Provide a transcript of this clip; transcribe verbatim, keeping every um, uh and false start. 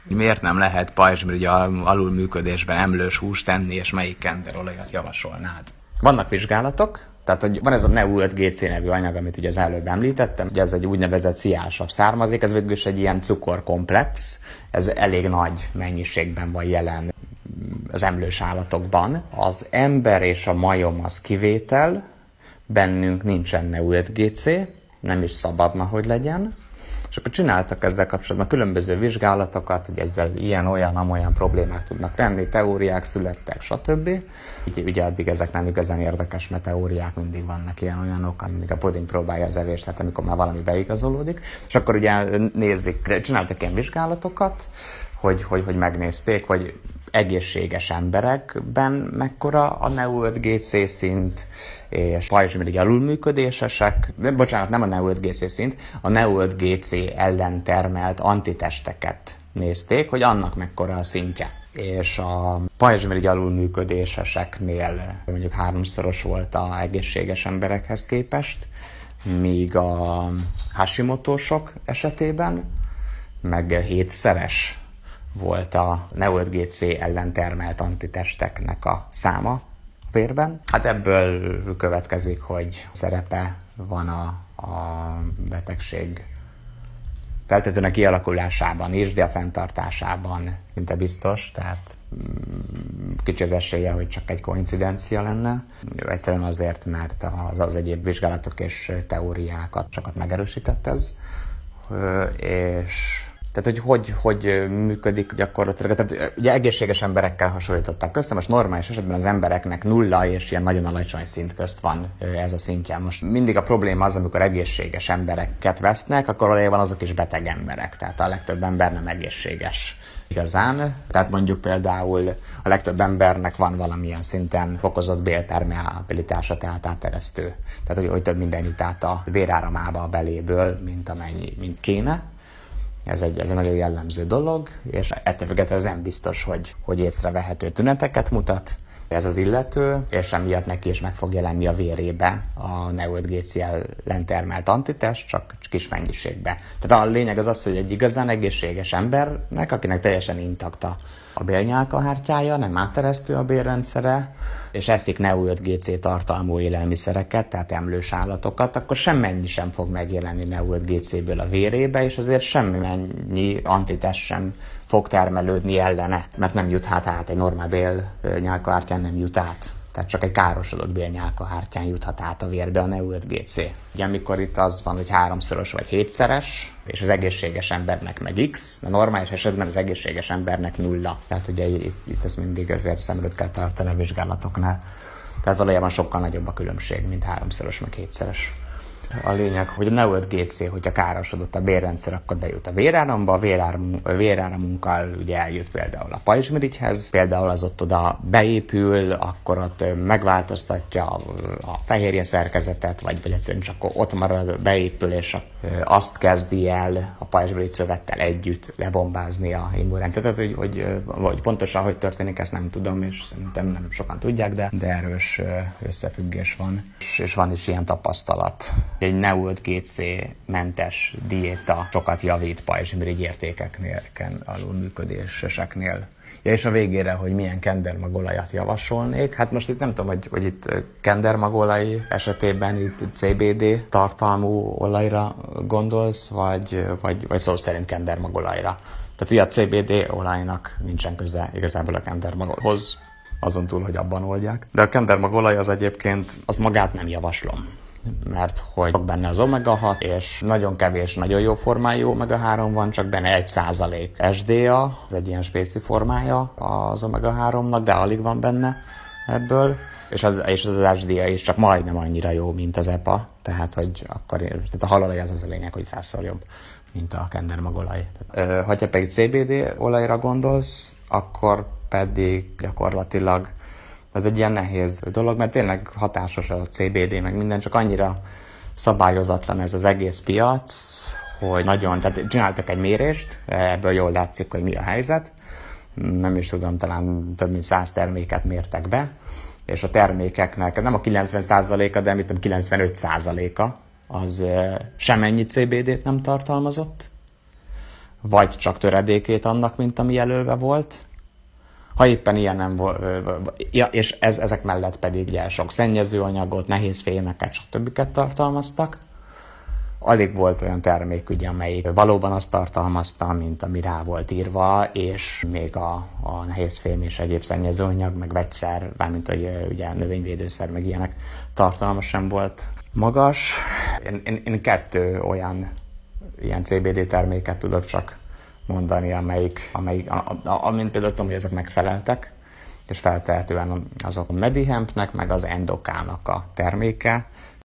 Miért nem lehet pajzsmirigy alulműködésben emlős húst tenni, és melyik kenderolajat javasolnád? Vannak vizsgálatok, tehát hogy van ez a Neu öt G C nevű anyag, amit ugye az előbb említettem, ugye ez egy úgynevezett sziásabb származék, ez végül is egy ilyen cukorkomplex, ez elég nagy mennyiségben van jelen az emlős állatokban. Az ember és a majom az kivétel, bennünk nincsen Neu öt G C, nem is szabadna, hogy legyen. És akkor csináltak ezzel kapcsolatban különböző vizsgálatokat, hogy ezzel ilyen, olyan, amolyan problémák tudnak lenni, teóriák születtek, stb. Ugye, ugye addig ezek nem igazán érdekes, mert teóriák mindig vannak ilyen olyanok, amíg a puding próbálja az evést, tehát amikor már valami beigazolódik. És akkor ugye nézik, csináltak ilyen vizsgálatokat, hogy, hogy, hogy megnézték, hogy egészséges emberekben mekkora a Neu öt G C szint, és pajzsmirigy alulműködésesek, bocsánat, nem a Neu öt G C szint, a Neu öt G C ellen termelt antitesteket nézték, hogy annak mekkora a szintje. És a pajzsmirigy alulműködéseseknél mondjuk háromszoros volt az egészséges emberekhez képest, míg a Hashimotósok esetében meg hétszeres volt a Neu öt G C ellen termelt antitesteknek a száma a vérben. Hát ebből következik, hogy szerepe van a, a betegség feltétlenül a kialakulásában is, de a fenntartásában szinte biztos, tehát kicsi az esélye, hogy csak egy koincidencia lenne. Egyszerűen azért, mert az, az egyéb vizsgálatok és teóriákat sokat megerősített ez, és tehát, hogy, hogy hogy működik gyakorlatilag. Tehát, ugye egészséges emberekkel hasonlították össze, most normális esetben az embereknek nulla és ilyen nagyon alacsony szint közt van ez a szintje. Most mindig a probléma az, amikor egészséges embereket vesznek, akkor valójában azok is beteg emberek. Tehát a legtöbb ember nem egészséges igazán. Tehát mondjuk például a legtöbb embernek van valamilyen szinten fokozott bélpermeabilitása, tehát áteresztő. Tehát, hogy, hogy több minden jut át a véráramába a beléből, mint amennyi, mint kéne. Ez egy, ez egy nagyon jellemző dolog, és ettől függetlenül ez nem biztos, hogy, hogy észrevehető tüneteket mutat ez az illető, és emiatt neki is meg fog jelenni a vérébe a Neu öt G C ellen termelt antitest, csak kis mennyiségbe. Tehát a lényeg az az, hogy egy igazán egészséges embernek, akinek teljesen intakta a bélnyálkahártyája, nem áteresztő a bélrendszere, és eszik Neu öt G C tartalmú élelmiszereket, tehát emlős állatokat, akkor semmennyi sem fog megjelenni Neu öt G C-ből a vérébe, és azért semmennyi antitest sem fog termelődni ellene, mert nem jut hát át, egy normál bélnyálkahártyán nem jut át. Tehát csak egy károsodott bélnyálkahártyán juthat át a vérbe a Neu öt G C. Ugye amikor itt az van, hogy háromszoros vagy hétszeres, és az egészséges embernek meg X, de normális esetben az egészséges embernek nulla. Tehát ugye itt, itt ezt mindig azért szem előtt kell tartani a vizsgálatoknál. Tehát valójában sokkal nagyobb a különbség, mint háromszoros meg hétszeres. A lényeg, hogy a Neu öt G C, hogyha károsodott a bélrendszer, akkor bejut a véráramba, a véráram, véráramunkkal ugye eljut például a pajzsmirigyhez, például az ott oda beépül, akkor ott megváltoztatja a fehérje szerkezetet, vagy, vagy egyszerűen csak ott marad, beépül, és azt kezdi el a pajzsmirigy szövettel együtt lebombázni a immunrendszert. Hogy, hogy, hogy pontosan hogy történik, ezt nem tudom, és szerintem nem sokan tudják, de, de erős összefüggés van. És, és van is ilyen tapasztalat. Egy Neu öt G C mentes diéta sokat javít pajzsmirigy értékeknél, alulműködéseseknél. Ja, és a végére, hogy milyen kendermagolajat javasolnék. Hát most itt nem tudom, hogy, hogy itt kendermagolaj esetében itt C B D tartalmú olajra gondolsz, vagy, vagy, vagy szó szerint kendermagolajra. Tehát ugye a C B D olajnak nincsen köze igazából a kendermagolajhoz, azon túl, hogy abban oldják. De a kendermagolaj az egyébként, az magát nem javaslom. Mert hogy benne az omega hat, és nagyon kevés, nagyon jó formájú omega három van, csak benne egy százalék es dé á, ez egy ilyen spéci formája az omega háromnak, de alig van benne ebből, és az, és az es dé á is csak majdnem annyira jó, mint az e pé á, tehát hogy akkor, tehát a halolaj az az a lényeg, hogy százszor jobb, mint a kendermagolaj. Ha pedig C B D olajra gondolsz, akkor pedig gyakorlatilag ez egy ilyen nehéz dolog, mert tényleg hatásos a C B D, meg minden, csak annyira szabályozatlan ez az egész piac, hogy nagyon, tehát csináltak egy mérést, ebből jól látszik, hogy mi a helyzet. Nem is tudom, talán több mint száz terméket mértek be, és a termékeknek nem a kilencven százaléka, de mit tudom, kilencvenöt százaléka az semennyi C B D-t nem tartalmazott, vagy csak töredékét annak, mint ami jelölve volt. Ha éppen ilyen nem volt, ja, és ez, ezek mellett pedig ugye sok szennyezőanyagot, nehéz fémeket, stb. Tartalmaztak. Alig volt olyan termék, ugye, amelyik valóban azt tartalmazta, mint ami rá volt írva, és még a, a nehézfém és egyéb szennyezőanyag, meg vegyszer, mármint hogy ugye növényvédőszer, meg ilyenek tartalma sem volt magas. Én, én, én kettő olyan ilyen cé bé dé terméket tudok csak mondani, amelyik, amelyik a, a, amint például tudom, hogy ezek megfeleltek, és feltehetően azok a Medihempnek, meg az Endokának a terméke.